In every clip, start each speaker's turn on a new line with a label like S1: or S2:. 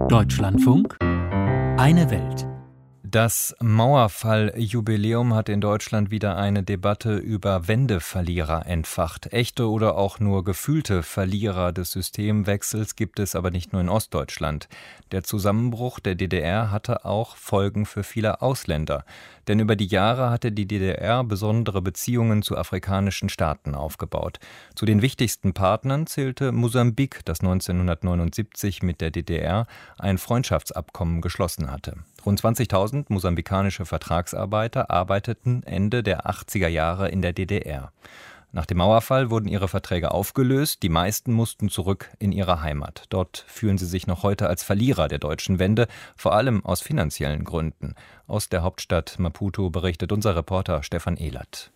S1: Deutschlandfunk, eine Welt.
S2: Das Mauerfall-Jubiläum hat in Deutschland wieder eine Debatte über Wendeverlierer entfacht. Echte oder auch nur gefühlte Verlierer des Systemwechsels gibt es aber nicht nur in Ostdeutschland. Der Zusammenbruch der DDR hatte auch Folgen für viele Ausländer. Denn über die Jahre hatte die DDR besondere Beziehungen zu afrikanischen Staaten aufgebaut. Zu den wichtigsten Partnern zählte Mosambik, das 1979 mit der DDR ein Freundschaftsabkommen geschlossen hatte. Rund 20.000 mosambikanische Vertragsarbeiter arbeiteten Ende der 80er Jahre in der DDR. Nach dem Mauerfall wurden ihre Verträge aufgelöst, die meisten mussten zurück in ihre Heimat. Dort fühlen sie sich noch heute als Verlierer der deutschen Wende, vor allem aus finanziellen Gründen. Aus der Hauptstadt Maputo berichtet unser Reporter Stefan Ehlert.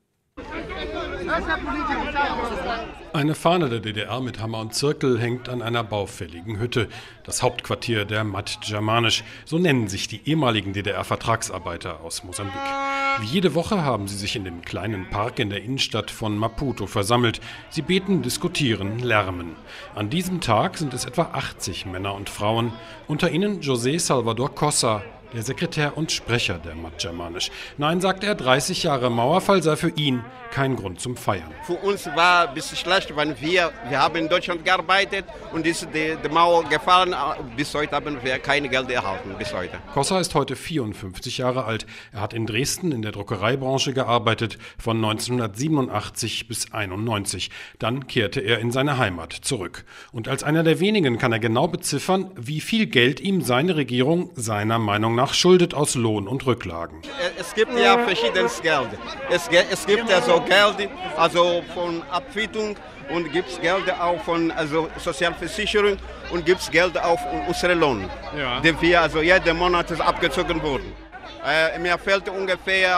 S3: Eine Fahne der DDR mit Hammer und Zirkel hängt an einer baufälligen Hütte. Das Hauptquartier der Mat Germanisch, so nennen sich die ehemaligen DDR-Vertragsarbeiter aus Mosambik. Wie jede Woche haben sie sich in dem kleinen Park in der Innenstadt von Maputo versammelt. Sie beten, diskutieren, lärmen. An diesem Tag sind es etwa 80 Männer und Frauen, unter ihnen José Salvador Cossa, der Sekretär und Sprecher der Mat Germanisch. Nein, sagt er, 30 Jahre Mauerfall sei für ihn kein Grund zum Feiern.
S4: Für uns war ein bisschen schlecht, weil wir haben in Deutschland gearbeitet und ist die Mauer gefallen. Bis heute haben wir kein Geld erhalten, bis heute.
S3: Cossa ist heute 54 Jahre alt. Er hat in Dresden in der Druckereibranche gearbeitet, von 1987 bis 1991. Dann kehrte er in seine Heimat zurück. Und als einer der wenigen kann er genau beziffern, wie viel Geld ihm seine Regierung seiner Meinung nach schuldet aus Lohn und Rücklagen.
S4: Es gibt ja verschiedenes Geld. Es gibt also Geld von Abfittung und gibt es Geld auch von Sozialversicherung und gibt es Geld auch von unserem Lohn, den wir jeden Monat abgezogen wurden. Mir fehlt ungefähr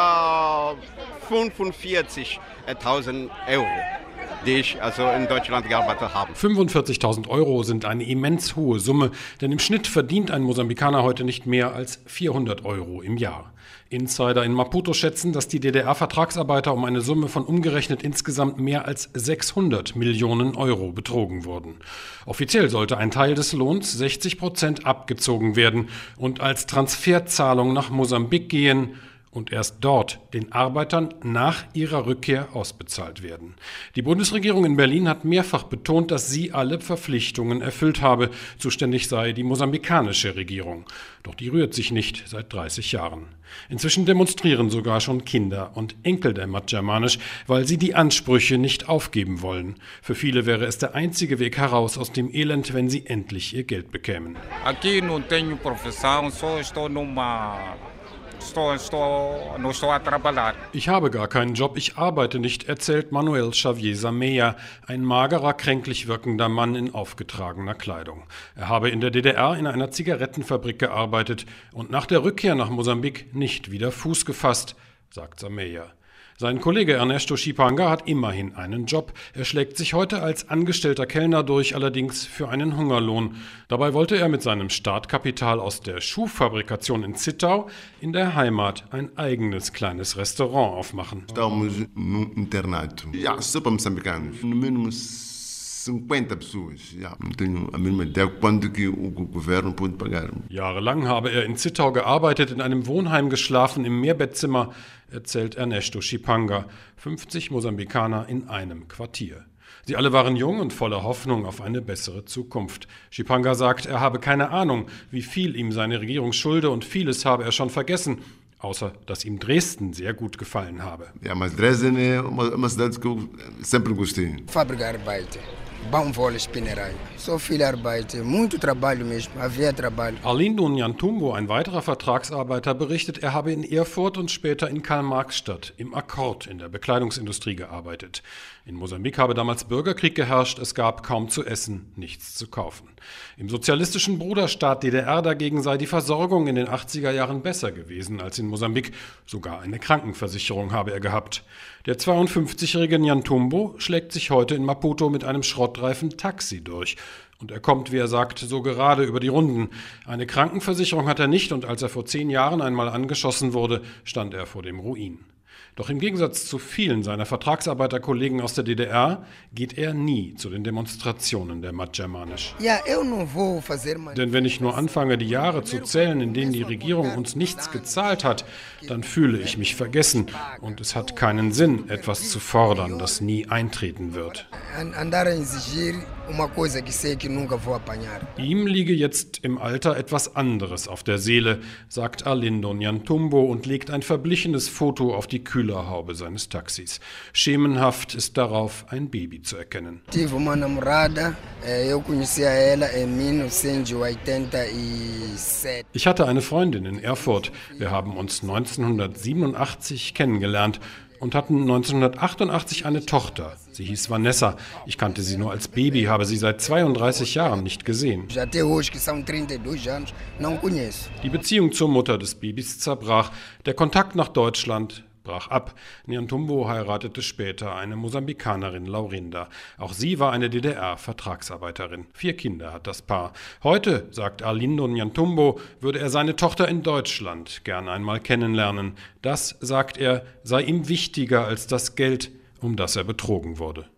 S4: 45.000 Euro, die ich in Deutschland gearbeitet habe.
S3: 45.000 Euro sind eine immens hohe Summe, denn im Schnitt verdient ein Mosambikaner heute nicht mehr als 400 Euro im Jahr. Insider in Maputo schätzen, dass die DDR-Vertragsarbeiter um eine Summe von umgerechnet insgesamt mehr als 600 Millionen Euro betrogen wurden. Offiziell sollte ein Teil des Lohns, 60%, abgezogen werden und als Transferzahlung nach Mosambik gehen und erst dort den Arbeitern nach ihrer Rückkehr ausbezahlt werden. Die Bundesregierung in Berlin hat mehrfach betont, dass sie alle Verpflichtungen erfüllt habe. Zuständig sei die mosambikanische Regierung. Doch die rührt sich nicht seit 30 Jahren. Inzwischen demonstrieren sogar schon Kinder und Enkel der Mat Germanisch, weil sie die Ansprüche nicht aufgeben wollen. Für viele wäre es der einzige Weg heraus aus dem Elend, wenn sie endlich ihr Geld bekämen.
S5: Aqui não tenho profissão, só estou não estou a trabalhar.
S3: Ich habe gar keinen Job, ich arbeite nicht, erzählt Manuel Xavier Sameya, ein magerer, kränklich wirkender Mann in aufgetragener Kleidung. Er habe in der DDR in einer Zigarettenfabrik gearbeitet und nach der Rückkehr nach Mosambik nicht wieder Fuß gefasst, sagt Sameya. Sein Kollege Ernesto Chipanga hat immerhin einen Job. Er schlägt sich heute als angestellter Kellner durch, allerdings für einen Hungerlohn. Dabei wollte er mit seinem Startkapital aus der Schuhfabrikation in Zittau in der Heimat ein eigenes kleines Restaurant aufmachen.
S6: Estamos no internato. Ja, só para moçambicanos. No mínimo 50 pessoas. Ja, não tenho a mínima ideia quanto que o governo pode pagar.
S3: Jahrelang habe er in Zittau gearbeitet, in einem Wohnheim geschlafen, im Mehrbettzimmer, erzählt Ernesto Chipanga. 50 Mosambikaner in einem Quartier. Sie alle waren jung und voller Hoffnung auf eine bessere Zukunft. Chipanga sagt, er habe keine Ahnung, wie viel ihm seine Regierung schulde und vieles habe er schon vergessen. Außer, dass ihm Dresden sehr gut gefallen habe.
S6: Ja, mas Dresden é uma cidade que eu sempre gostei.
S7: Fabrikarbeit, Baumwolle, Spinnerei. So viel Arbeit, muito trabalho mesmo, havia trabalho.
S3: Arlindo Nyantumbo, ein weiterer Vertragsarbeiter, berichtet, er habe in Erfurt und später in Karl-Marx-Stadt im Akkord in der Bekleidungsindustrie gearbeitet. In Mosambik habe damals Bürgerkrieg geherrscht, es gab kaum zu essen, nichts zu kaufen. Im sozialistischen Bruderstaat DDR dagegen sei die Versorgung in den 80er Jahren besser gewesen als in Mosambik. Sogar eine Krankenversicherung habe er gehabt. Der 52-jährige Nyantumbo schlägt sich heute in Maputo mit einem schrottreifen Taxi durch. Und er kommt, wie er sagt, so gerade über die Runden. Eine Krankenversicherung hat er nicht und als er vor 10 Jahren einmal angeschossen wurde, stand er vor dem Ruin. Doch im Gegensatz zu vielen seiner Vertragsarbeiterkollegen aus der DDR geht er nie zu den Demonstrationen der Madgermanisch. Denn wenn ich nur anfange, die Jahre zu zählen, in denen die Regierung uns nichts gezahlt hat, dann fühle ich mich vergessen und es hat keinen Sinn, etwas zu fordern, das nie eintreten wird. Ihm liege jetzt im Alter etwas anderes auf der Seele, sagt Arlindo Nyantumbo und legt ein verblichenes Foto auf die Kühlerhaube seines Taxis. Schemenhaft ist darauf ein Baby zu erkennen. Ich hatte eine Freundin in Erfurt. Wir haben uns 1987 kennengelernt und hatten 1988 eine Tochter. Sie hieß Vanessa. Ich kannte sie nur als Baby, habe sie seit 32 Jahren nicht gesehen. Die Beziehung zur Mutter des Babys zerbrach. Der Kontakt nach Deutschland brach ab. Nyantumbo heiratete später eine Mosambikanerin, Laurinda. Auch sie war eine DDR-Vertragsarbeiterin. 4 Kinder hat das Paar. Heute, sagt Arlindo Nyantumbo, würde er seine Tochter in Deutschland gern einmal kennenlernen. Das, sagt er, sei ihm wichtiger als das Geld, um das er betrogen wurde.